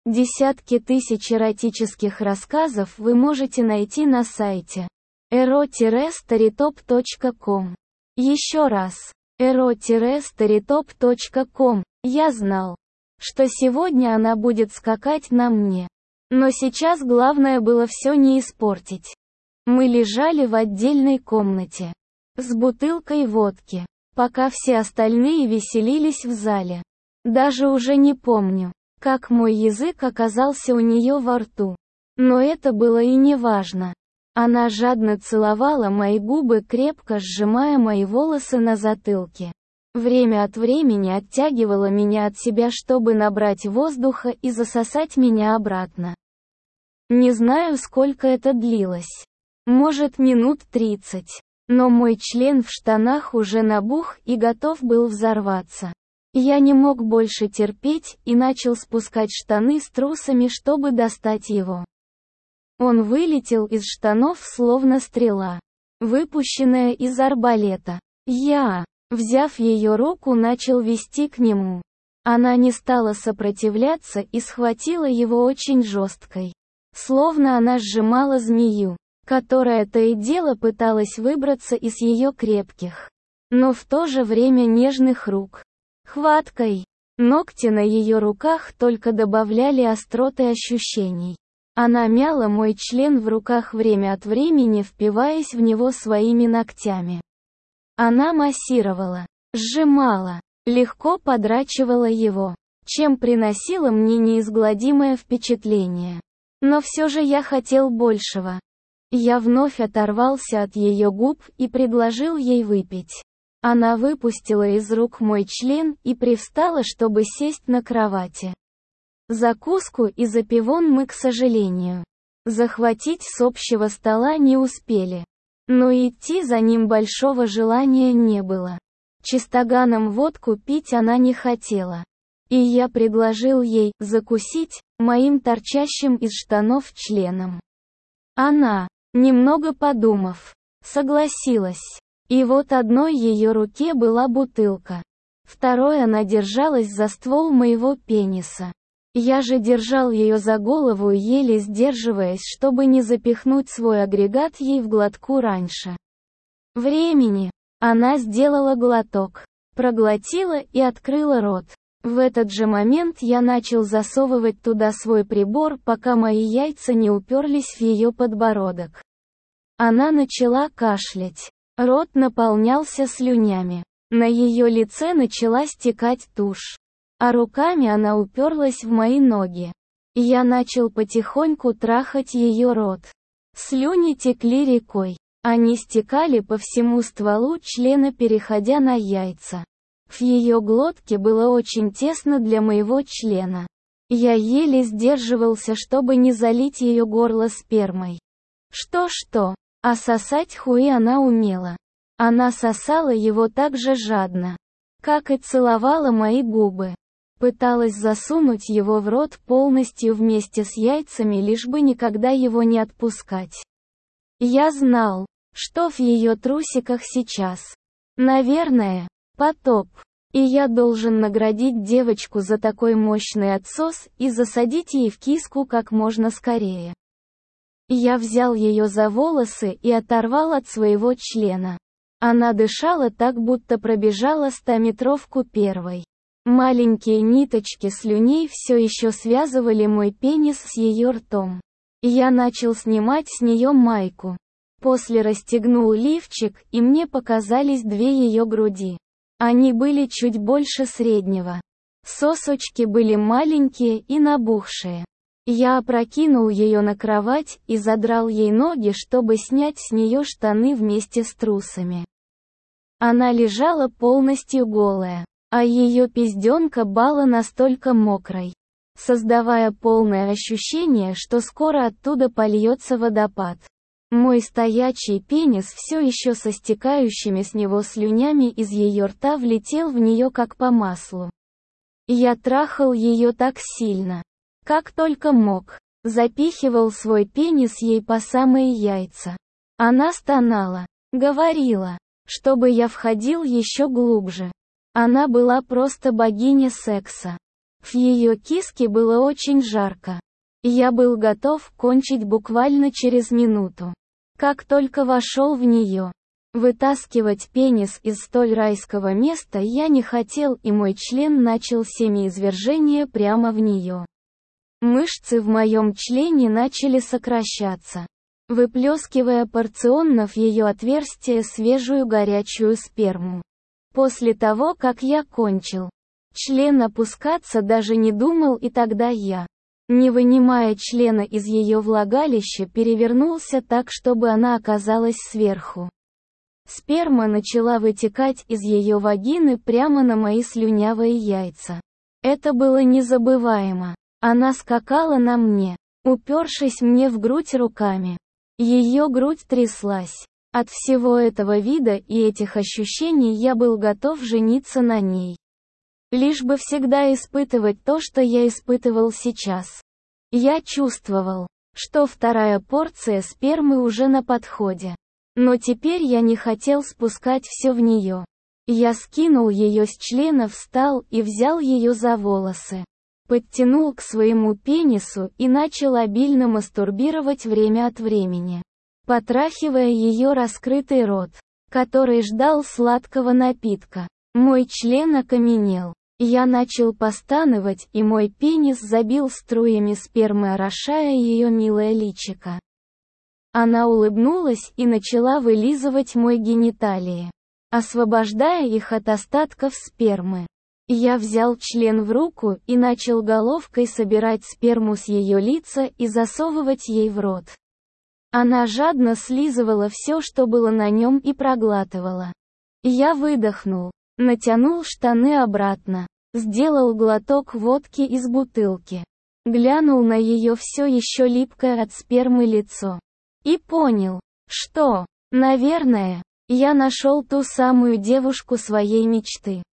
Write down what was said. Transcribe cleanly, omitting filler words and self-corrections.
Десятки тысяч эротических рассказов вы можете найти на сайте ero-storytop.com. Еще раз, ero-storytop.com. Я знал, что сегодня она будет скакать на мне. Но сейчас главное было все не испортить. Мы лежали в отдельной комнате с бутылкой водки, пока все остальные веселились в зале. Даже уже не помню, как мой язык оказался у нее во рту. Но это было и не важно. Она жадно целовала мои губы, крепко сжимая мои волосы на затылке. Время от времени оттягивала меня от себя, чтобы набрать воздуха и засосать меня обратно. Не знаю, сколько это длилось. Может, минут 30. Но мой член в штанах уже набух и готов был взорваться. Я не мог больше терпеть и начал спускать штаны с трусами, чтобы достать его. Он вылетел из штанов словно стрела, выпущенная из арбалета. Я, взяв ее руку, начал вести к нему. Она не стала сопротивляться и схватила его очень жесткой. Словно она сжимала змею, которая то и дело пыталась выбраться из ее крепких, но в то же время нежных рук. Хваткой. Ногти на ее руках только добавляли остроты ощущений. Она мяла мой член в руках время от времени, впиваясь в него своими ногтями. Она массировала, сжимала, легко подрачивала его, чем приносила мне неизгладимое впечатление. Но все же я хотел большего. Я вновь оторвался от ее губ и предложил ей выпить. Она выпустила из рук мой член и привстала, чтобы сесть на кровати. Закуску и запивон мы, к сожалению, захватить с общего стола не успели. Но идти за ним большого желания не было. Чистоганом водку пить она не хотела. И я предложил ей закусить моим торчащим из штанов членом. Она, немного подумав, согласилась. И вот одной ее руке была бутылка. Второй она держалась за ствол моего пениса. Я же держал ее за голову, еле сдерживаясь, чтобы не запихнуть свой агрегат ей в глотку раньше времени. Она сделала глоток, проглотила и открыла рот. В этот же момент я начал засовывать туда свой прибор, пока мои яйца не уперлись в ее подбородок. Она начала кашлять. Рот наполнялся слюнями. На ее лице начала стекать тушь. А руками она уперлась в мои ноги. Я начал потихоньку трахать ее рот. Слюни текли рекой. Они стекали по всему стволу члена, переходя на яйца. В ее глотке было очень тесно для моего члена. Я еле сдерживался, чтобы не залить ее горло спермой. Что-что, а сосать хуи она умела. Она сосала его так же жадно, как и целовала мои губы. Пыталась засунуть его в рот полностью вместе с яйцами, лишь бы никогда его не отпускать. Я знал, что в ее трусиках сейчас. Наверное, потоп. И я должен наградить девочку за такой мощный отсос и засадить ей в киску как можно скорее. Я взял ее за волосы и оторвал от своего члена. Она дышала так, будто пробежала 100-метровку первой. Маленькие ниточки слюней все еще связывали мой пенис с ее ртом. Я начал снимать с нее майку. После расстегнул лифчик, и мне показались две ее груди. Они были чуть больше среднего. Сосочки были маленькие и набухшие. Я опрокинул ее на кровать и задрал ей ноги, чтобы снять с нее штаны вместе с трусами. Она лежала полностью голая, а ее пизденка была настолько мокрой, создавая полное ощущение, что скоро оттуда польется водопад. Мой стоячий пенис, все еще со стекающими с него слюнями из ее рта, влетел в нее как по маслу. Я трахал ее так сильно, как только мог, запихивал свой пенис ей по самые яйца. Она стонала, говорила, чтобы я входил еще глубже. Она была просто богиня секса. В ее киске было очень жарко. Я был готов кончить буквально через минуту. Как только вошел в нее. Вытаскивать пенис из столь райского места я не хотел, и мой член начал семяизвержение прямо в нее. Мышцы в моем члене начали сокращаться, выплескивая порционно в ее отверстие свежую горячую сперму. После того, как я кончил, член опускаться даже не думал, и тогда я, не вынимая члена из ее влагалища, перевернулся так, чтобы она оказалась сверху. Сперма начала вытекать из ее вагины прямо на мои слюнявые яйца. Это было незабываемо. Она скакала на мне, упершись мне в грудь руками. Ее грудь тряслась. От всего этого вида и этих ощущений я был готов жениться на ней. Лишь бы всегда испытывать то, что я испытывал сейчас. Я чувствовал, что вторая порция спермы уже на подходе. Но теперь я не хотел спускать все в нее. Я скинул ее с члена, встал и взял ее за волосы. Подтянул к своему пенису и начал обильно мастурбировать время от времени, потрахивая ее раскрытый рот, который ждал сладкого напитка. Мой член окаменел. Я начал постановать, и мой пенис забил струями спермы, орошая ее милое личико. Она улыбнулась и начала вылизывать мои гениталии, освобождая их от остатков спермы. Я взял член в руку и начал головкой собирать сперму с ее лица и засовывать ей в рот. Она жадно слизывала все, что было на нем, и проглатывала. Я выдохнул, натянул штаны обратно, сделал глоток водки из бутылки, глянул на ее все еще липкое от спермы лицо. И понял, что, наверное, я нашел ту самую девушку своей мечты.